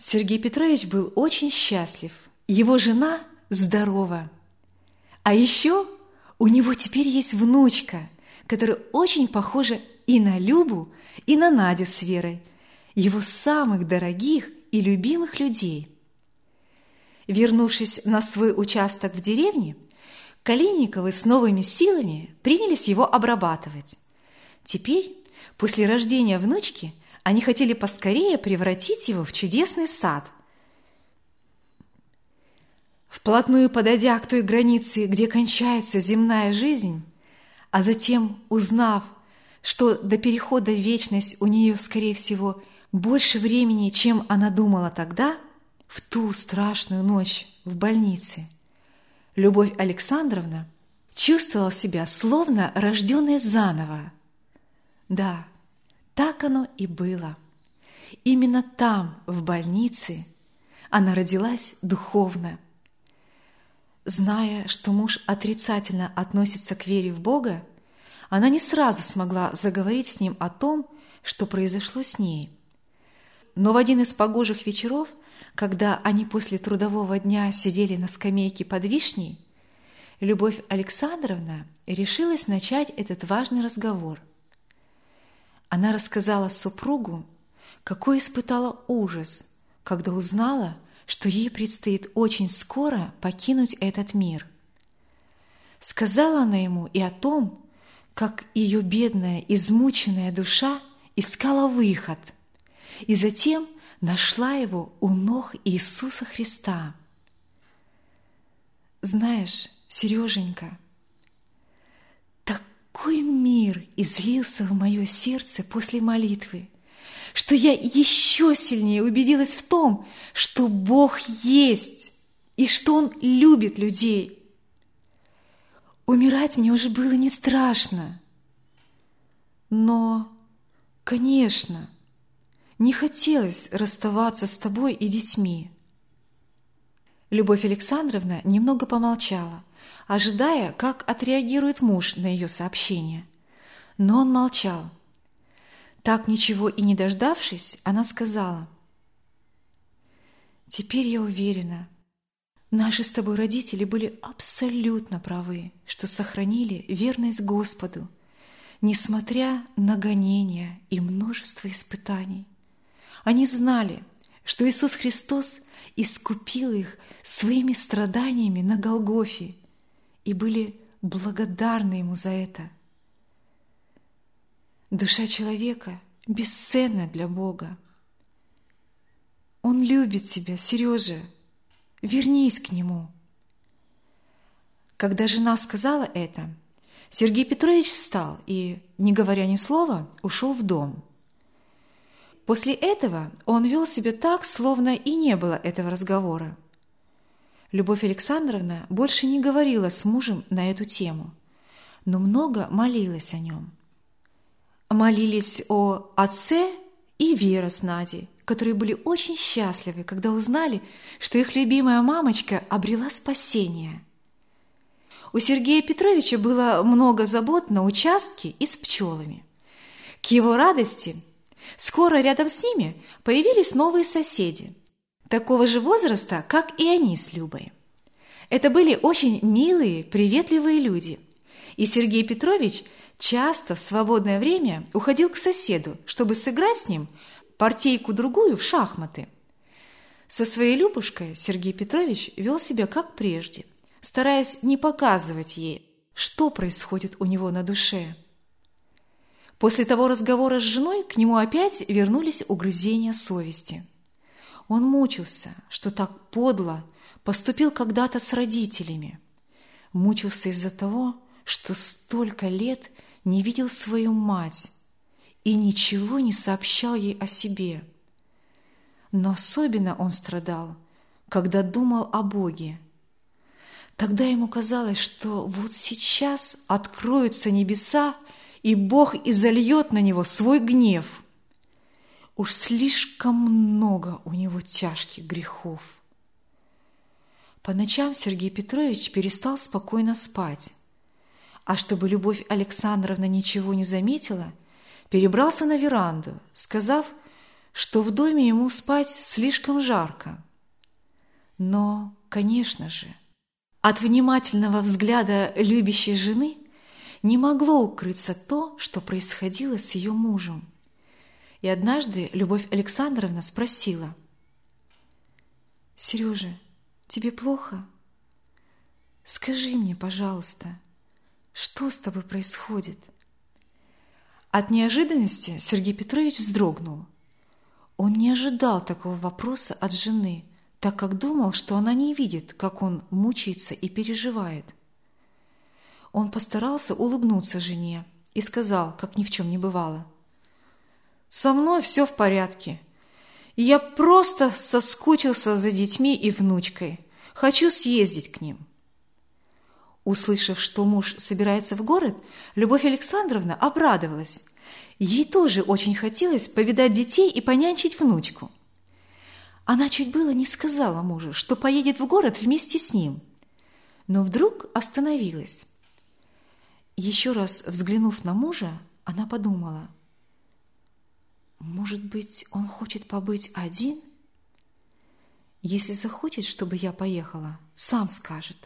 Сергей Петрович был очень счастлив. Его жена здорова. А еще у него теперь есть внучка, которая очень похожа и на Любу, и на Надю с Верой, его самых дорогих и любимых людей. Вернувшись на свой участок в деревне, Калинниковы с новыми силами принялись его обрабатывать. Теперь, после рождения внучки, они хотели поскорее превратить его в чудесный сад. Вплотную подойдя к той границе, где кончается земная жизнь, а затем узнав, что до перехода в вечность у нее, скорее всего, больше времени, чем она думала тогда, в ту страшную ночь в больнице, Любовь Александровна чувствовала себя словно рожденной заново. Да, так оно и было. Именно там, в больнице, она родилась духовно. Зная, что муж отрицательно относится к вере в Бога, она не сразу смогла заговорить с ним о том, что произошло с ней. Но в один из погожих вечеров, когда они после трудового дня сидели на скамейке под вишней, Любовь Александровна решилась начать этот важный разговор. Она рассказала супругу, какой испытала ужас, когда узнала, что ей предстоит очень скоро покинуть этот мир. Сказала она ему и о том, как ее бедная, измученная душа искала выход, и затем нашла его у ног Иисуса Христа. Знаешь, Сереженька, такой мир излился в мое сердце после молитвы, что я еще сильнее убедилась в том, что Бог есть и что Он любит людей. Умирать мне уже было не страшно. Но, конечно, не хотелось расставаться с тобой и детьми. Любовь Александровна немного помолчала, ожидая, как отреагирует муж на ее сообщение. Но он молчал. Так ничего и не дождавшись, она сказала: «Теперь я уверена, наши с тобой родители были абсолютно правы, что сохранили верность Господу, несмотря на гонения и множество испытаний. Они знали, что Иисус Христос искупил их своими страданиями на Голгофе и были благодарны Ему за это. Душа человека бесценна для Бога. Он любит тебя, Сережа. Вернись к Нему». Когда жена сказала это, Сергей Петрович встал и, не говоря ни слова, ушел в дом. После этого он вел себя так, словно и не было этого разговора. Любовь Александровна больше не говорила с мужем на эту тему, но много молилась о нем. Молились о отце и Вера с Надей, которые были очень счастливы, когда узнали, что их любимая мамочка обрела спасение. У Сергея Петровича было много забот на участке и с пчелами. К его радости скоро рядом с ними появились новые соседи, такого же возраста, как и они с Любой. Это были очень милые, приветливые люди, и Сергей Петрович часто в свободное время уходил к соседу, чтобы сыграть с ним партийку-другую в шахматы. Со своей Любушкой Сергей Петрович вел себя как прежде, стараясь не показывать ей, что происходит у него на душе. После того разговора с женой к нему опять вернулись угрызения совести. Он мучился, что так подло поступил когда-то с родителями. Мучился из-за того, что столько лет не видел свою мать и ничего не сообщал ей о себе. Но особенно он страдал, когда думал о Боге. Тогда ему казалось, что вот сейчас откроются небеса, и Бог изольет на него свой гнев. Уж слишком много у него тяжких грехов. По ночам Сергей Петрович перестал спокойно спать, а чтобы Любовь Александровна ничего не заметила, перебрался на веранду, сказав, что в доме ему спать слишком жарко. Но, конечно же, от внимательного взгляда любящей жены не могло укрыться то, что происходило с ее мужем. И однажды Любовь Александровна спросила: «Сережа, тебе плохо? Скажи мне, пожалуйста, что с тобой происходит?» От неожиданности Сергей Петрович вздрогнул. Он не ожидал такого вопроса от жены, так как думал, что она не видит, как он мучается и переживает. Он постарался улыбнуться жене и сказал, как ни в чем не бывало: «Со мной все в порядке. Я просто соскучился за детьми и внучкой. Хочу съездить к ним». Услышав, что муж собирается в город, Любовь Александровна обрадовалась. Ей тоже очень хотелось повидать детей и понянчить внучку. Она чуть было не сказала мужу, что поедет в город вместе с ним, но вдруг остановилась. Еще раз взглянув на мужа, она подумала: «Может быть, он хочет побыть один? Если захочет, чтобы я поехала, сам скажет».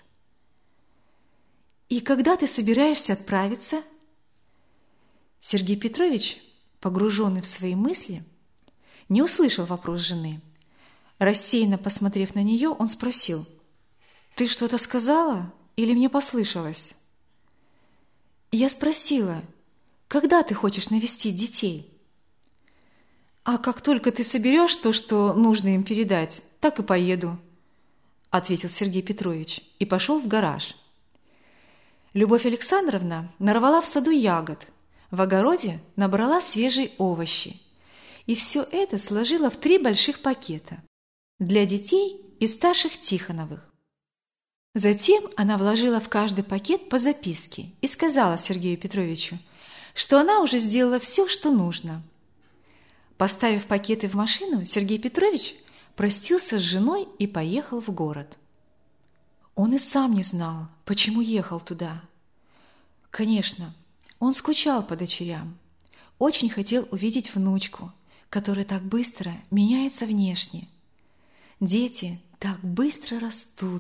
«И когда ты собираешься отправиться?» Сергей Петрович, погруженный в свои мысли, не услышал вопрос жены. Рассеянно посмотрев на нее, он спросил: «Ты что-то сказала или мне послышалось?» «Я спросила, когда ты хочешь навестить детей?» «А как только ты соберешь то, что нужно им передать, так и поеду», – ответил Сергей Петрович и пошел в гараж. Любовь Александровна нарвала в саду ягод, в огороде набрала свежие овощи. И все это сложила в 3 больших пакета для детей и старших Тихоновых. Затем она вложила в каждый пакет по записке и сказала Сергею Петровичу, что она уже сделала все, что нужно. Поставив пакеты в машину, Сергей Петрович простился с женой и поехал в город. Он и сам не знал, почему ехал туда. Конечно, он скучал по дочерям, очень хотел увидеть внучку, которая так быстро меняется внешне. Дети так быстро растут.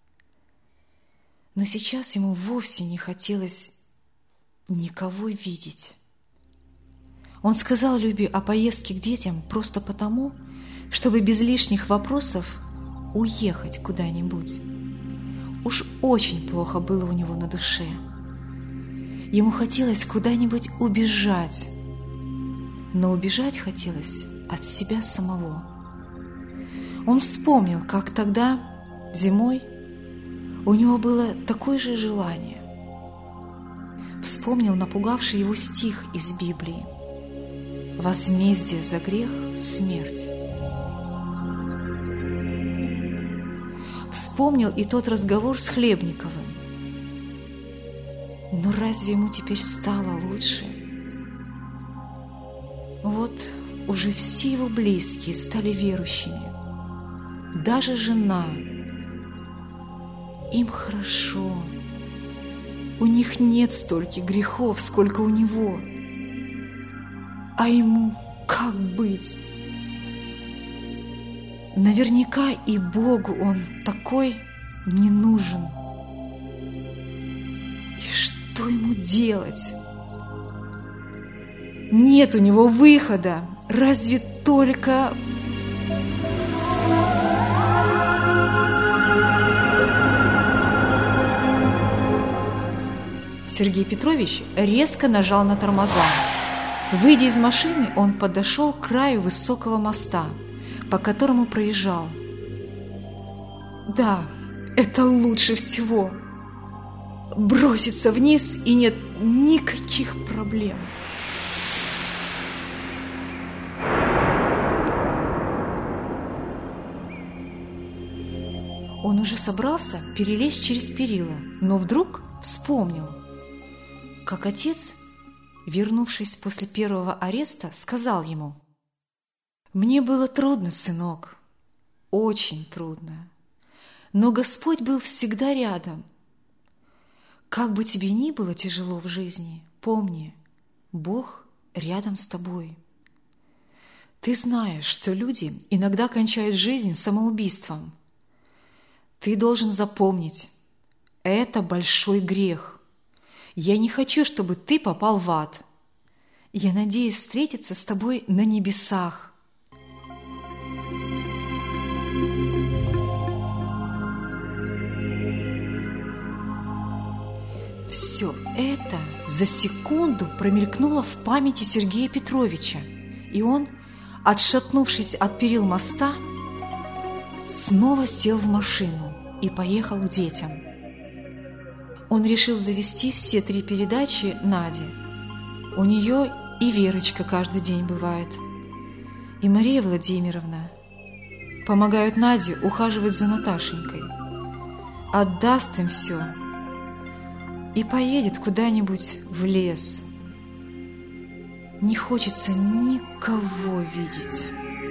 Но сейчас ему вовсе не хотелось никого видеть. Он сказал Любе о поездке к детям просто потому, чтобы без лишних вопросов уехать куда-нибудь. Уж очень плохо было у него на душе. Ему хотелось куда-нибудь убежать, но убежать хотелось от себя самого. Он вспомнил, как тогда, зимой, у него было такое же желание. Вспомнил напугавший его стих из Библии: «Возмездие за грех – смерть». Вспомнил и тот разговор с Хлебниковым. Но разве ему теперь стало лучше? Вот уже все его близкие стали верующими, даже жена. Им хорошо, у них нет стольких грехов, сколько у него. А ему как быть? Наверняка и Богу он такой не нужен. И что ему делать? Нет у него выхода, разве только... Сергей Петрович резко нажал на тормоза. Выйдя из машины, он подошел к краю высокого моста, по которому проезжал. Да, это лучше всего. Броситься вниз, и нет никаких проблем. Он уже собрался перелезть через перила, но вдруг вспомнил, как отец, вернувшись после первого ареста, сказал ему: «Мне было трудно, сынок, очень трудно, но Господь был всегда рядом. Как бы тебе ни было тяжело в жизни, помни, Бог рядом с тобой. Ты знаешь, что люди иногда кончают жизнь самоубийством. Ты должен запомнить, это большой грех. Я не хочу, чтобы ты попал в ад. Я надеюсь встретиться с тобой на небесах. Все это за секунду промелькнуло в памяти Сергея Петровича, и он, отшатнувшись от перил моста, снова сел в машину и поехал к детям. Он решил завести все 3 передачи Наде. У нее и Верочка каждый день бывает, и Мария Владимировна. Помогают Наде ухаживать за Наташенькой. Отдаст им все и поедет куда-нибудь в лес. Не хочется никого видеть.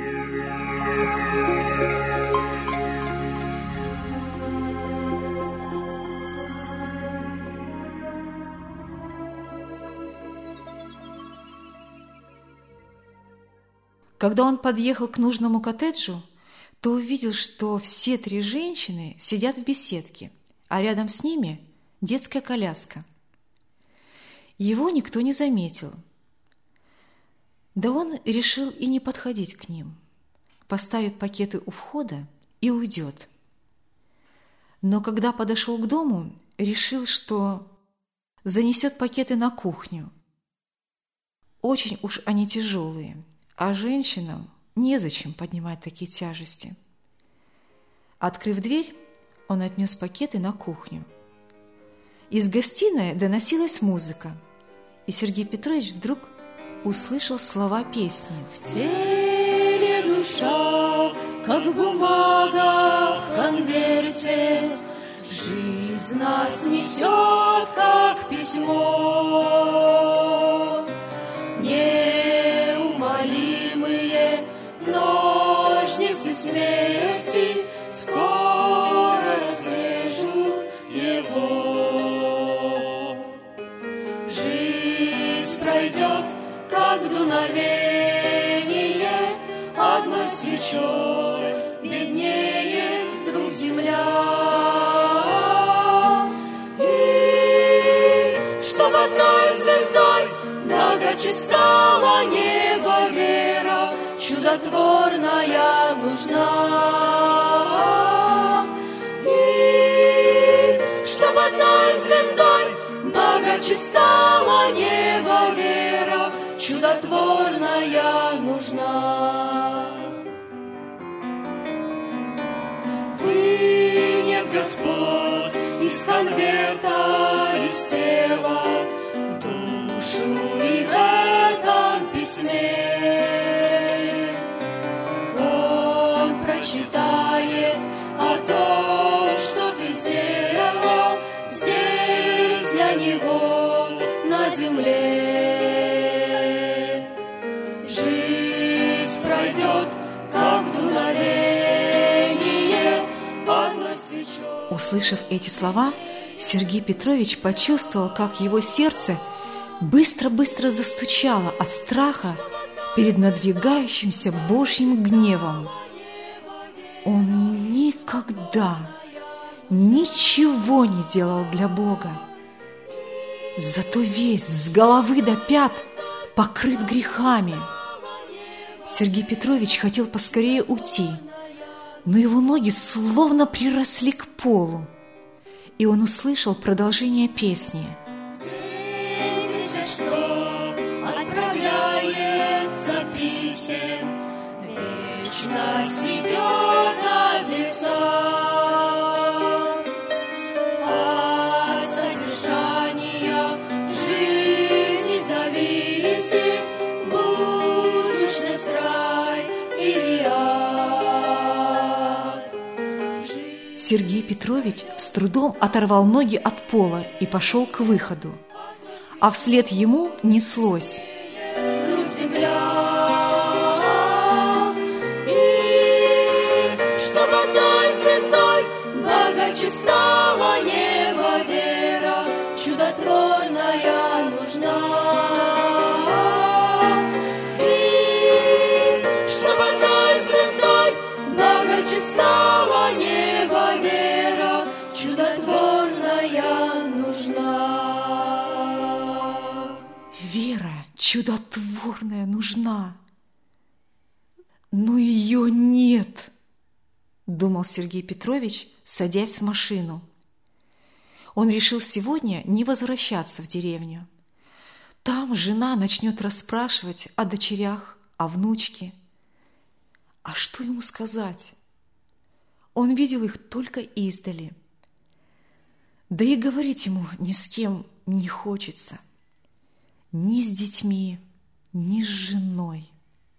Когда он подъехал к нужному коттеджу, то увидел, что все 3 женщины сидят в беседке, а рядом с ними детская коляска. Его никто не заметил. Да он решил и не подходить к ним, поставит пакеты у входа и уйдет. Но когда подошел к дому, решил, что занесет пакеты на кухню. Очень уж они тяжелые, а женщинам незачем поднимать такие тяжести. Открыв дверь, он отнес пакеты на кухню. Из гостиной доносилась музыка, и Сергей Петрович вдруг услышал слова песни. В теле душа, как бумага в конверте, жизнь нас несет, как письмо. Неумолимые ножницы смерти скоро разрежут его. Жизнь пройдет, как дуновение, одной свечой беднее 2 земля. И чтоб одной звездой богаче стало небо, вера чудотворная нужна. И чтоб одной звездой богаче стало небо, вера чудотворная нужна. Вынет Господь из конверта, из тела душу и в этом письме Он прочитает о том, что ты сделал здесь для Него на земле. Жизнь пройдет, как дуновение одной свечой. Услышав эти слова, Сергей Петрович почувствовал, как его сердце быстро-быстро застучало от страха перед надвигающимся Божьим гневом. Он никогда ничего не делал для Бога, зато весь с головы до пят покрыт грехами. Сергей Петрович хотел поскорее уйти, но его ноги словно приросли к полу, и он услышал продолжение песни. Отправляется писем, вечность идет адреса. От содержания жизни зависит будущность, рай или ад. Сергей Петрович с трудом оторвал ноги от пола и пошел к выходу, а вслед ему неслось: вдруг земля, и чтоб одной звездой богаче стало небо, вера чудотворная нужна. И чудотворная нужна, но ее нет, думал Сергей Петрович, садясь в машину. Он решил сегодня не возвращаться в деревню. Там жена начнет расспрашивать о дочерях, о внучке. А что ему сказать? Он видел их только издали. Да и говорить ему ни с кем не хочется. Ни с детьми, ни с женой.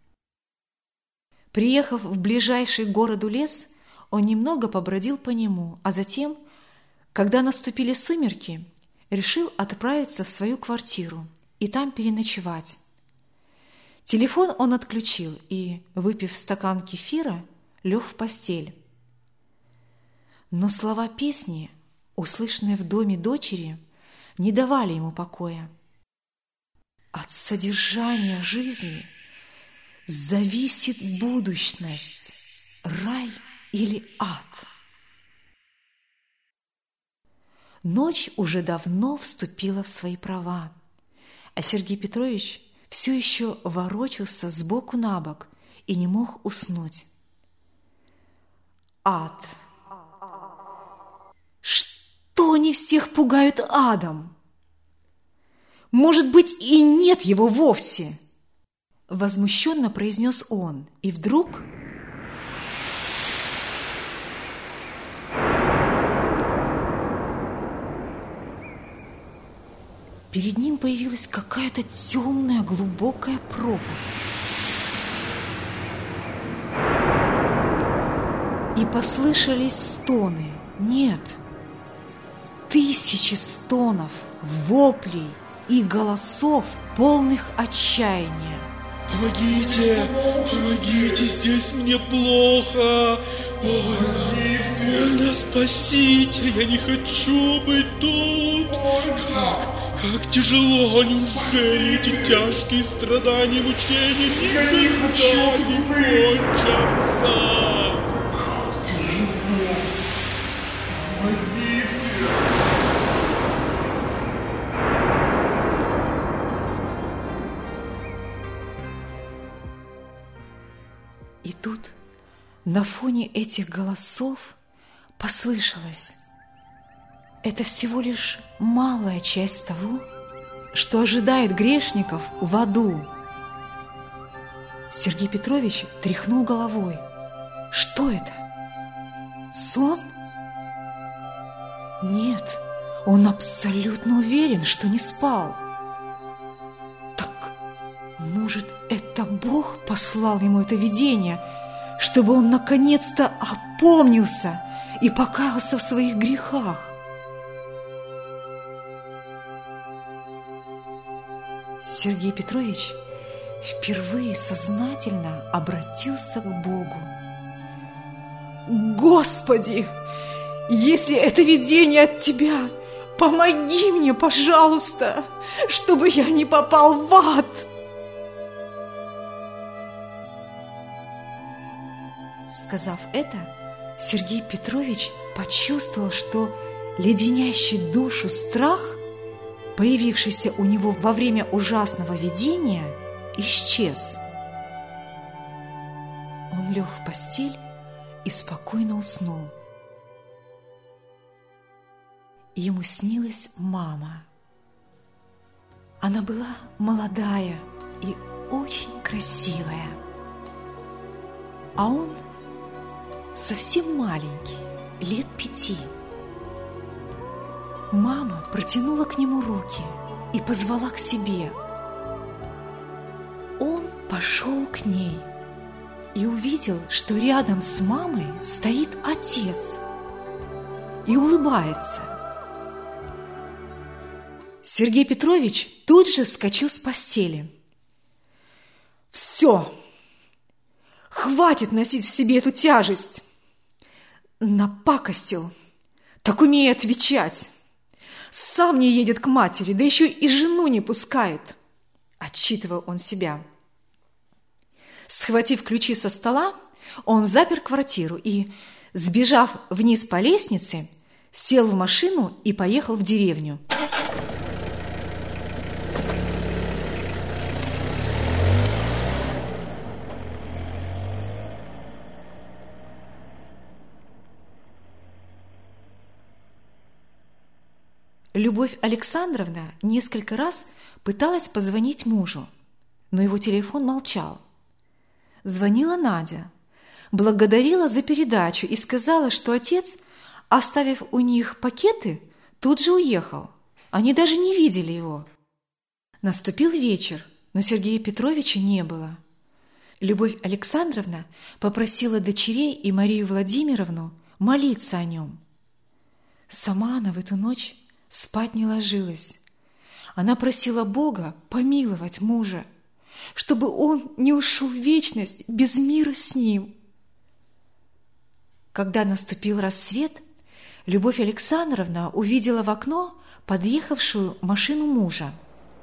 Приехав в ближайший к городу лес, он немного побродил по нему, а затем, когда наступили сумерки, решил отправиться в свою квартиру и там переночевать. Телефон он отключил и, выпив стакан кефира, лег в постель. Но слова песни, услышанные в доме дочери, не давали ему покоя. От содержания жизни зависит будущность, рай или ад. Ночь уже давно вступила в свои права, а Сергей Петрович все еще ворочался сбоку на бок и не мог уснуть. Ад. Что они всех пугают адом? Может быть, и нет его вовсе? Возмущенно произнес он, и вдруг... Перед ним появилась какая-то темная, глубокая пропасть. И послышались стоны. Нет, тысячи стонов, воплей и голосов, полных отчаяния. Помогите, помогите, здесь мне плохо. Больно, спасите, я не хочу быть тут. Как тяжело, неужели эти тяжкие страдания, мучения никогда не кончатся? И тут на фоне этих голосов послышалось: это всего лишь малая часть того, что ожидает грешников в аду. Сергей Петрович тряхнул головой. Что это? Сон? Нет, он абсолютно уверен, что не спал. Так, может, это Бог послал ему это видение, чтобы он наконец-то опомнился и покаялся в своих грехах? Сергей Петрович впервые сознательно обратился к Богу. «Господи, если это видение от Тебя, помоги мне, пожалуйста, чтобы я не попал в ад!» Сказав это, Сергей Петрович почувствовал, что леденящий душу страх, появившийся у него во время ужасного видения, исчез. Он лег в постель и спокойно уснул. Ему снилась мама. Она была молодая и очень красивая, а он совсем маленький, лет 5. Мама протянула к нему руки и позвала к себе. Он пошел к ней и увидел, что рядом с мамой стоит отец и улыбается. Сергей Петрович тут же вскочил с постели. «Все! Хватит носить в себе эту тяжесть! Напакостил, так умеет отвечать! Сам не едет к матери, да еще и жену не пускает!» Отчитывал он себя. Схватив ключи со стола, он запер квартиру и, сбежав вниз по лестнице, сел в машину и поехал в деревню. Любовь Александровна несколько раз пыталась позвонить мужу, но его телефон молчал. Звонила Надя, благодарила за передачу и сказала, что отец, оставив у них пакеты, тут же уехал. Они даже не видели его. Наступил вечер, но Сергея Петровича не было. Любовь Александровна попросила дочерей и Марию Владимировну молиться о нем. Сама она в эту ночь спать не ложилась. Она просила Бога помиловать мужа, чтобы он не ушел в вечность без мира с ним. Когда наступил рассвет, Любовь Александровна увидела в окно подъехавшую машину мужа.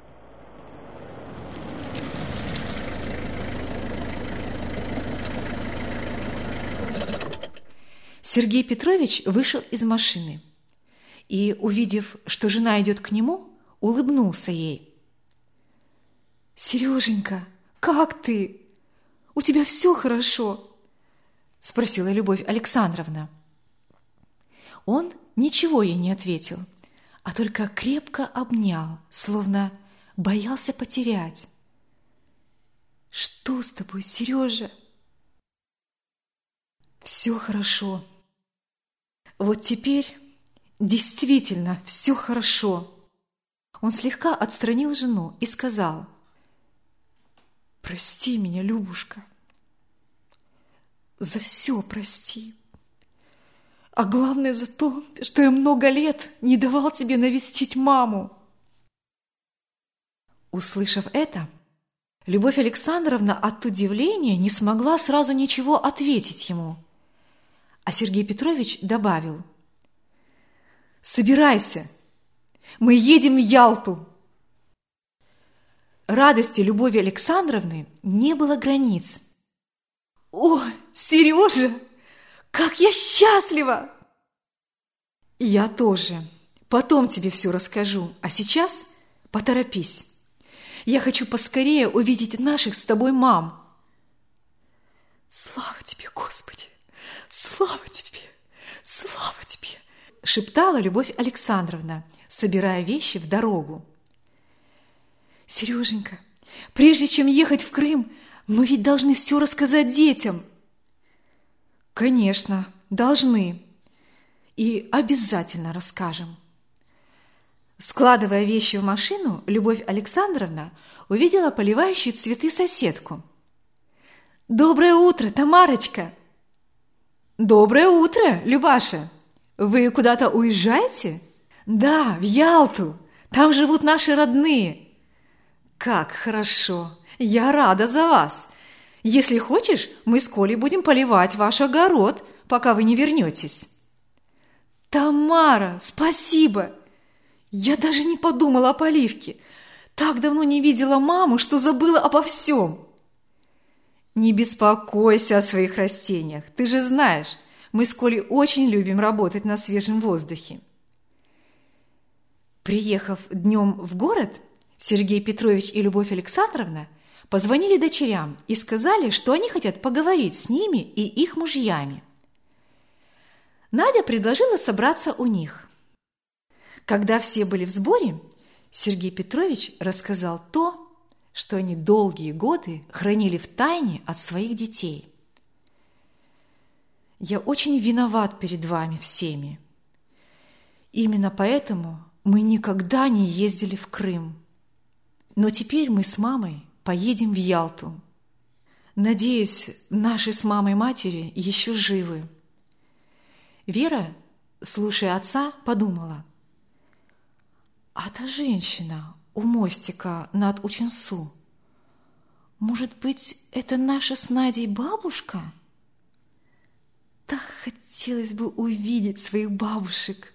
Сергей Петрович вышел из машины и, увидев, что жена идет к нему, улыбнулся ей. «Сереженька, как ты? У тебя все хорошо?» – спросила Любовь Александровна. Он ничего ей не ответил, а только крепко обнял, словно боялся потерять. «Что с тобой, Сережа?» «Все хорошо. Вот теперь действительно все хорошо». Он слегка отстранил жену и сказал: «Прости меня, Любушка, за все прости. А главное за то, что я много лет не давал тебе навестить маму». Услышав это, Любовь Александровна от удивления не смогла сразу ничего ответить ему. А Сергей Петрович добавил: «Собирайся, мы едем в Ялту». Радости Любови Александровны не было границ. «О, Сережа, как я счастлива!» «Я тоже. Потом тебе все расскажу, а сейчас поторопись. Я хочу поскорее увидеть наших с тобой мам». «Слава тебе, Господи! Слава тебе! Слава тебе!» – шептала Любовь Александровна, собирая вещи в дорогу. «Сереженька, прежде чем ехать в Крым, мы ведь должны все рассказать детям». «Конечно, должны. И обязательно расскажем». Складывая вещи в машину, Любовь Александровна увидела поливающую цветы соседку. «Доброе утро, Тамарочка!» «Доброе утро, Любаша! Вы куда-то уезжаете?» «Да, в Ялту. Там живут наши родные». «Как хорошо! Я рада за вас! Если хочешь, мы с Колей будем поливать ваш огород, пока вы не вернетесь». «Тамара, спасибо! Я даже не подумала о поливке. Так давно не видела маму, что забыла обо всем». «Не беспокойся о своих растениях. Ты же знаешь, мы с Колей очень любим работать на свежем воздухе». Приехав днем в город, Сергей Петрович и Любовь Александровна позвонили дочерям и сказали, что они хотят поговорить с ними и их мужьями. Надя предложила собраться у них. Когда все были в сборе, Сергей Петрович рассказал то, что они долгие годы хранили в тайне от своих детей. «Я очень виноват перед вами всеми. Именно поэтому мы никогда не ездили в Крым. Но теперь мы с мамой поедем в Ялту. Надеюсь, наши с мамой матери еще живы». Вера, слушая отца, подумала: «А та женщина у мостика над Ученсу, может быть, это наша с Надей бабушка? Так хотелось бы увидеть своих бабушек».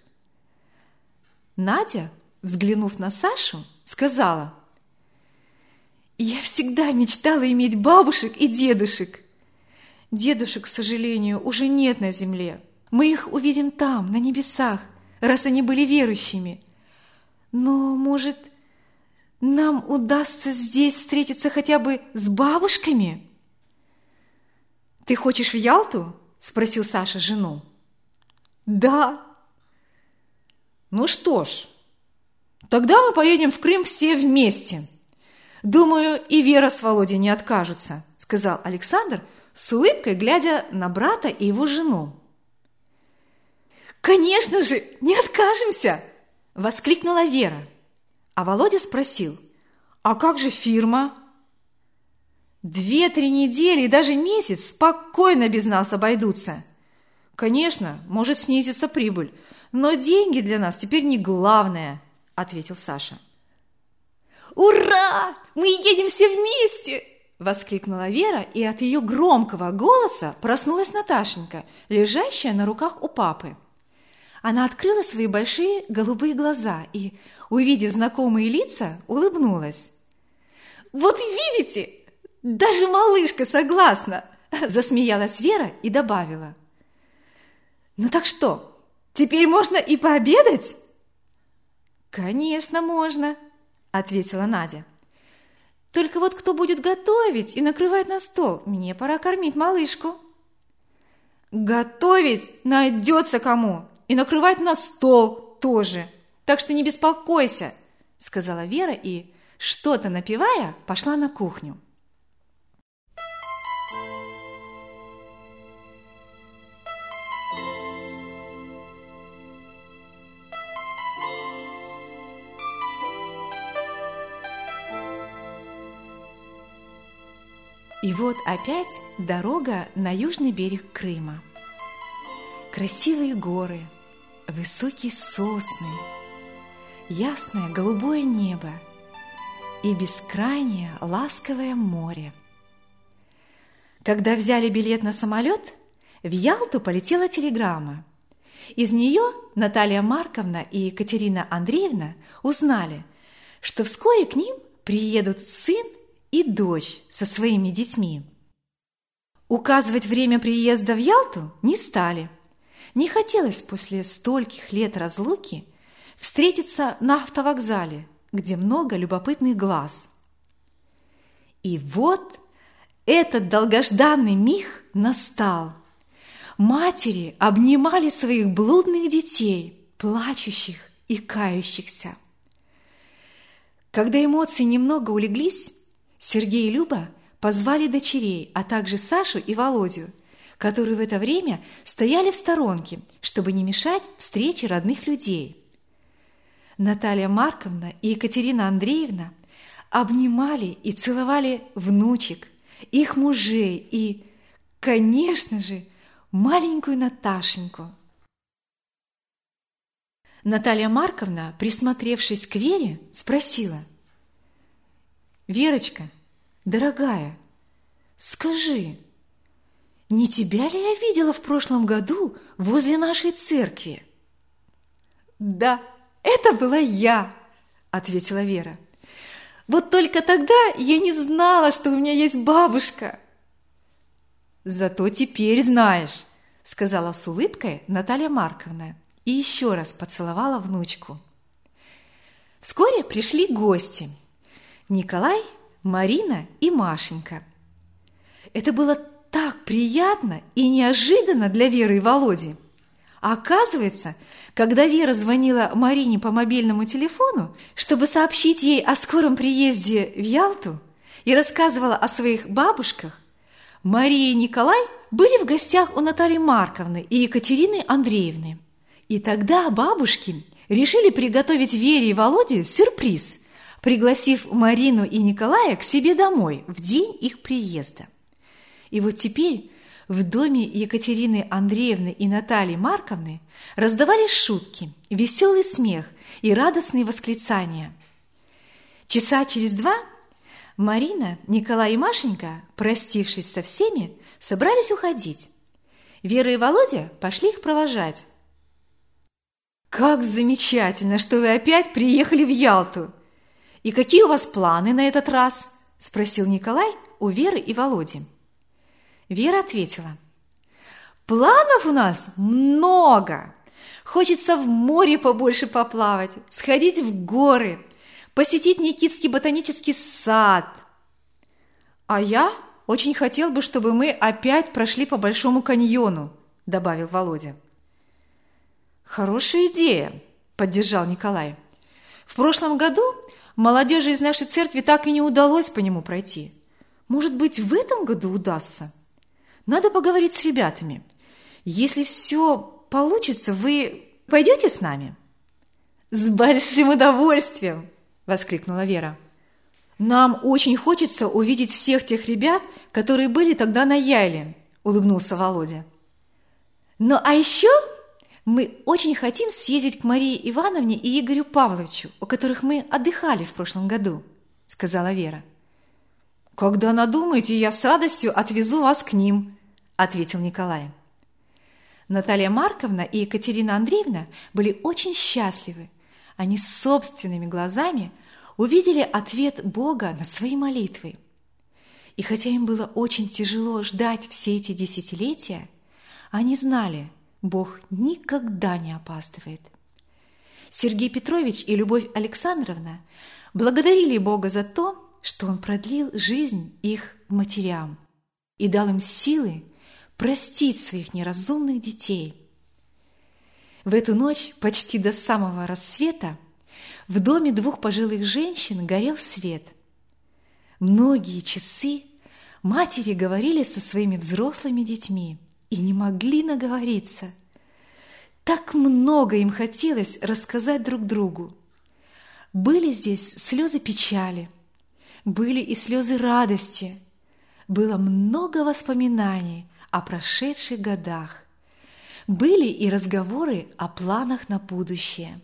Надя, взглянув на Сашу, сказала: «Я всегда мечтала иметь бабушек и дедушек. Дедушек, к сожалению, уже нет на земле. Мы их увидим там, на небесах, раз они были верующими. Но, может, нам удастся здесь встретиться хотя бы с бабушками?» «Ты хочешь в Ялту?» – спросил Саша жену. «Да». «Ну что ж, Тогда мы поедем в Крым все вместе. Думаю, и Вера с Володей не откажутся, сказал Александр, с улыбкой глядя на брата и его жену. «Конечно же, не откажемся!» – воскликнула Вера. А Володя спросил: «А как же фирма?» 2-3 недели и даже месяц спокойно без нас обойдутся. Конечно, может снизиться прибыль, но деньги для нас теперь не главное, ответил Саша. «Ура! Мы едем все вместе!» – воскликнула Вера, и от ее громкого голоса проснулась Наташенька, лежащая на руках у папы. Она открыла свои большие голубые глаза и, увидев знакомые лица, улыбнулась. «Вот видите, даже малышка согласна!» – засмеялась Вера и добавила. «Ну так что, теперь можно и пообедать?» «Конечно, можно», – ответила Надя. «Только вот кто будет готовить и накрывать на стол? Мне пора кормить малышку». «Готовить найдется кому, и накрывать на стол тоже, так что не беспокойся», – сказала Вера и, что-то напевая, пошла на кухню. И вот опять дорога на южный берег Крыма. Красивые горы, высокие сосны, ясное голубое небо и бескрайнее ласковое море. Когда взяли билет на самолет, в Ялту полетела телеграмма. Из нее Наталья Марковна и Екатерина Андреевна узнали, что вскоре к ним приедут сын и дочь со своими детьми. Указывать время приезда в Ялту не стали. Не хотелось после стольких лет разлуки встретиться на автовокзале, где много любопытных глаз. И вот этот долгожданный миг настал. Матери обнимали своих блудных детей, плачущих и кающихся. Когда эмоции немного улеглись, Сергей и Люба позвали дочерей, а также Сашу и Володю, которые в это время стояли в сторонке, чтобы не мешать встрече родных людей. Наталья Марковна и Екатерина Андреевна обнимали и целовали внучек, их мужей и, конечно же, маленькую Наташеньку. Наталья Марковна, присмотревшись к Вере, спросила: «Верочка, дорогая, скажи, не тебя ли я видела в прошлом году возле нашей церкви?» «Да, это была я», – ответила Вера. «Вот только тогда я не знала, что у меня есть бабушка». «Зато теперь знаешь», – сказала с улыбкой Наталья Марковна и еще раз поцеловала внучку. Вскоре пришли гости – Николай, Марина и Машенька. Это было так приятно и неожиданно для Веры и Володи. А оказывается, когда Вера звонила Марине по мобильному телефону, чтобы сообщить ей о скором приезде в Ялту, и рассказывала о своих бабушках, Мария и Николай были в гостях у Натальи Марковны и Екатерины Андреевны. И тогда бабушки решили приготовить Вере и Володе сюрприз, пригласив Марину и Николая к себе домой в день их приезда. И вот теперь в доме Екатерины Андреевны и Натальи Марковны раздавались шутки, веселый смех и радостные восклицания. Часа через 2 Марина, Николай и Машенька, простившись со всеми, собрались уходить. Вера и Володя пошли их провожать. «Как замечательно, что вы опять приехали в Ялту! И какие у вас планы на этот раз?» – спросил Николай у Веры и Володи. Вера ответила: «Планов у нас много. Хочется в море побольше поплавать, сходить в горы, посетить Никитский ботанический сад. А я очень хотел бы, чтобы мы опять прошли по Большому каньону», – добавил Володя. «Хорошая идея», – поддержал Николай. В прошлом году молодежи из нашей церкви так и не удалось по нему пройти. Может быть, в этом году удастся? Надо поговорить с ребятами. Если все получится, вы пойдете с нами?» «С большим удовольствием!» – воскликнула Вера. «Нам очень хочется увидеть всех тех ребят, которые были тогда на Яйле», – улыбнулся Володя. «Ну а еще мы очень хотим съездить к Марии Ивановне и Игорю Павловичу, у которых мы отдыхали в прошлом году», – сказала Вера. «Когда надумаете, я с радостью отвезу вас к ним», – ответил Николай. Наталья Марковна и Екатерина Андреевна были очень счастливы. Они собственными глазами увидели ответ Бога на свои молитвы. И хотя им было очень тяжело ждать все эти десятилетия, они знали, Бог никогда не опаздывает. Сергей Петрович и Любовь Александровна благодарили Бога за то, что Он продлил жизнь их матерям и дал им силы простить своих неразумных детей. В эту ночь, почти до самого рассвета, в доме двух пожилых женщин горел свет. Многие часы матери говорили со своими взрослыми детьми и не могли наговориться. Так много им хотелось рассказать друг другу. Были здесь слезы печали, были и слезы радости. Было много воспоминаний о прошедших годах. Были и разговоры о планах на будущее.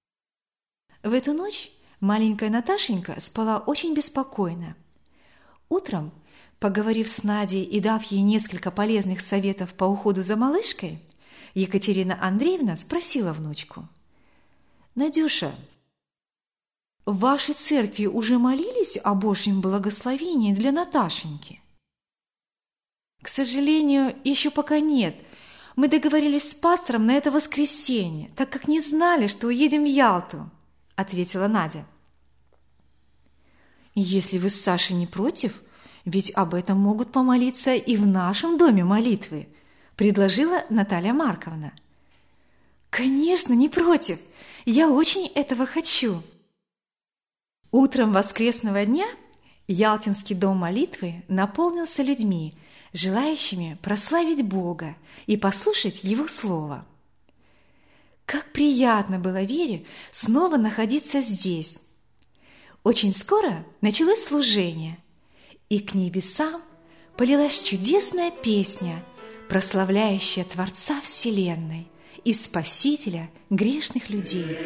В эту ночь маленькая Наташенька спала очень беспокойно. Утром, поговорив с Надей и дав ей несколько полезных советов по уходу за малышкой, Екатерина Андреевна спросила внучку: «Надюша, в вашей церкви уже молились о Божьем благословении для Наташеньки?» «К сожалению, еще пока нет. Мы договорились с пастором на это воскресенье, так как не знали, что уедем в Ялту», – ответила Надя. «Если вы с Сашей не против, ведь об этом могут помолиться и в нашем доме молитвы», – предложила Наталья Марковна. «Конечно, не против. Я очень этого хочу». Утром воскресного дня Ялтинский дом молитвы наполнился людьми, желающими прославить Бога и послушать Его Слово. Как приятно было Вере снова находиться здесь. Очень скоро началось служение, и к небесам полилась чудесная песня, прославляющая Творца Вселенной и Спасителя грешных людей.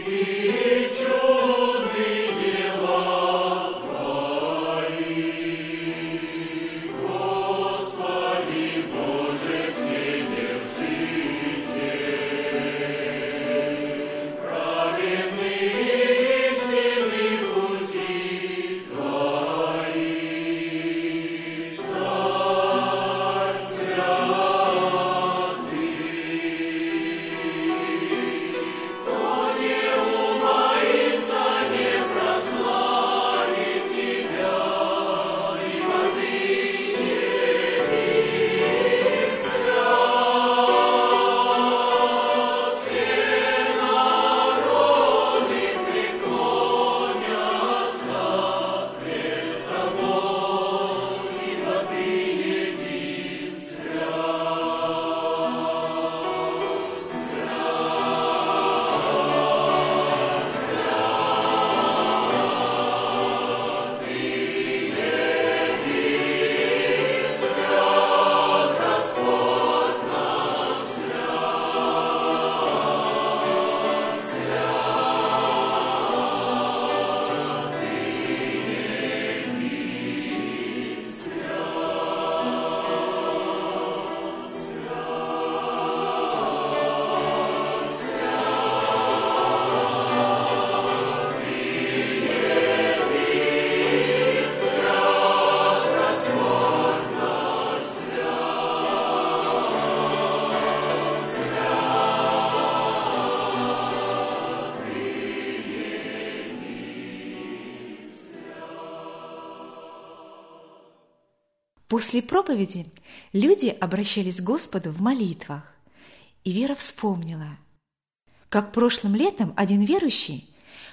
После проповеди люди обращались к Господу в молитвах, и Вера вспомнила, как прошлым летом один верующий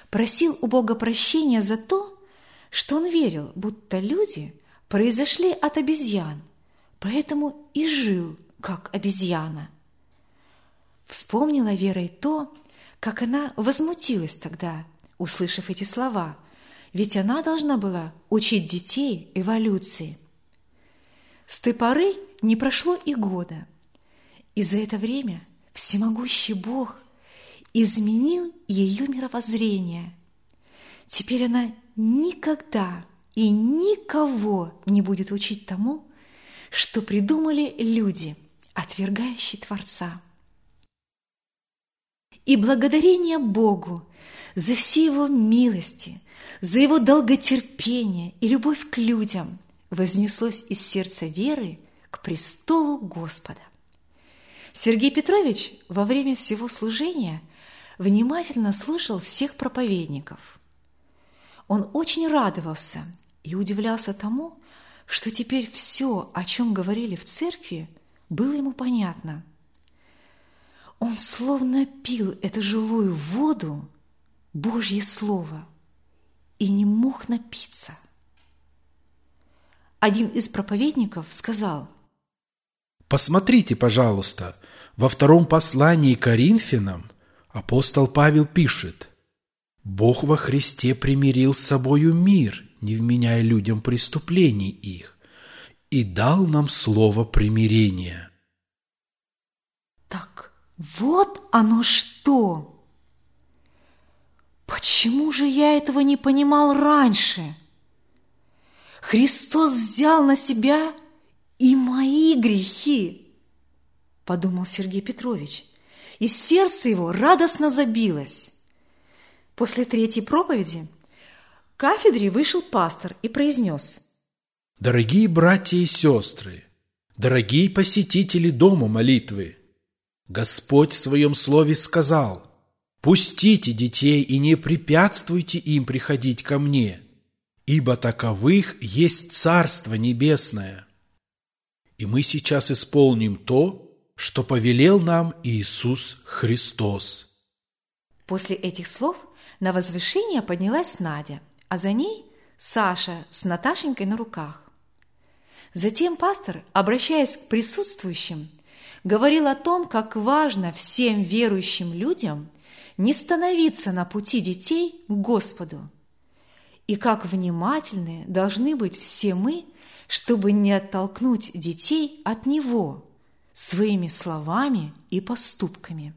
просил у Бога прощения за то, что он верил, будто люди произошли от обезьян, поэтому и жил, как обезьяна. Вспомнила Вера и то, как она возмутилась тогда, услышав эти слова, ведь она должна была учить детей эволюции. С той поры не прошло и года, и за это время всемогущий Бог изменил ее мировоззрение. Теперь она никогда и никого не будет учить тому, что придумали люди, отвергающие Творца. И благодарение Богу за все Его милости, за Его долготерпение и любовь к людям вознеслось из сердца Веры к престолу Господа. Сергей Петрович во время всего служения внимательно слушал всех проповедников. Он очень радовался и удивлялся тому, что теперь все, о чем говорили в церкви, было ему понятно. Он словно пил эту живую воду, Божье Слово, и не мог напиться. Один из проповедников сказал: «Посмотрите, пожалуйста, во втором послании к Коринфянам апостол Павел пишет: «Бог во Христе примирил с собою мир, не вменяя людям преступлений их, и дал нам слово примирения». Так вот оно что! Почему же я этого не понимал раньше? Христос взял на себя и мои грехи, подумал Сергей Петрович, и сердце его радостно забилось. После третьей проповеди к кафедре вышел пастор и произнес: «Дорогие братья и сестры, дорогие посетители дома молитвы, Господь в Своем Слове сказал: «Пустите детей и не препятствуйте им приходить ко мне, ибо таковых есть Царство Небесное». И мы сейчас исполним то, что повелел нам Иисус Христос». После этих слов на возвышение поднялась Надя, а за ней Саша с Наташенькой на руках. Затем пастор, обращаясь к присутствующим, говорил о том, как важно всем верующим людям не становиться на пути детей к Господу, и как внимательны должны быть все мы, чтобы не оттолкнуть детей от Него своими словами и поступками.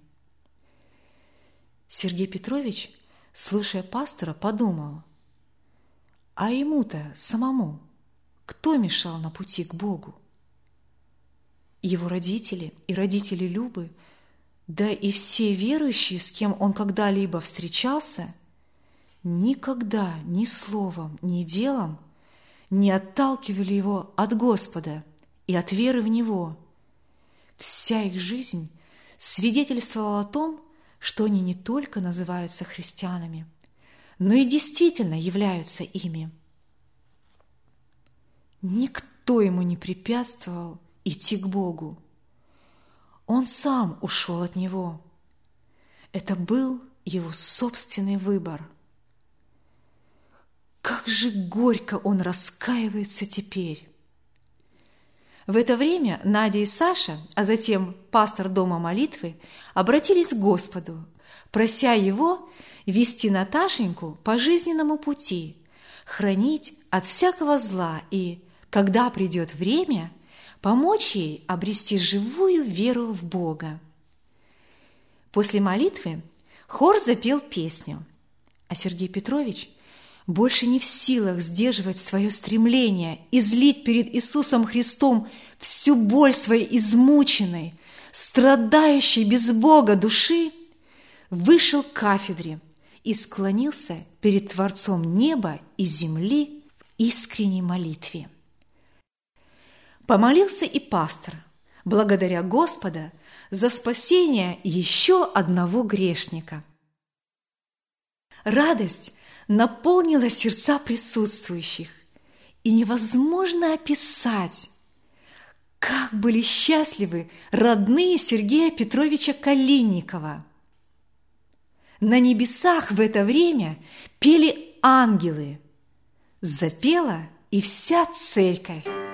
Сергей Петрович, слушая пастора, подумал: а ему-то самому кто мешал на пути к Богу? Его родители и родители Любы, да и все верующие, с кем он когда-либо встречался, никогда ни словом, ни делом не отталкивали его от Господа и от веры в Него. Вся их жизнь свидетельствовала о том, что они не только называются христианами, но и действительно являются ими. Никто ему не препятствовал идти к Богу. Он сам ушел от Него. Это был его собственный выбор. Как же горько он раскаивается теперь! В это время Надя и Саша, а затем пастор дома молитвы, обратились к Господу, прося Его вести Наташеньку по жизненному пути, хранить от всякого зла и, когда придет время, помочь ей обрести живую веру в Бога. После молитвы хор запел песню, а Сергей Петрович, больше не в силах сдерживать свое стремление излить перед Иисусом Христом всю боль своей измученной, страдающей без Бога души, вышел к кафедре и склонился перед Творцом неба и земли в искренней молитве. Помолился и пастор, благодаря Господа за спасение еще одного грешника. Радость наполнила сердца присутствующих, и невозможно описать, как были счастливы родные Сергея Петровича Калинникова. на небесах в это время пели ангелы. Запела и вся церковь.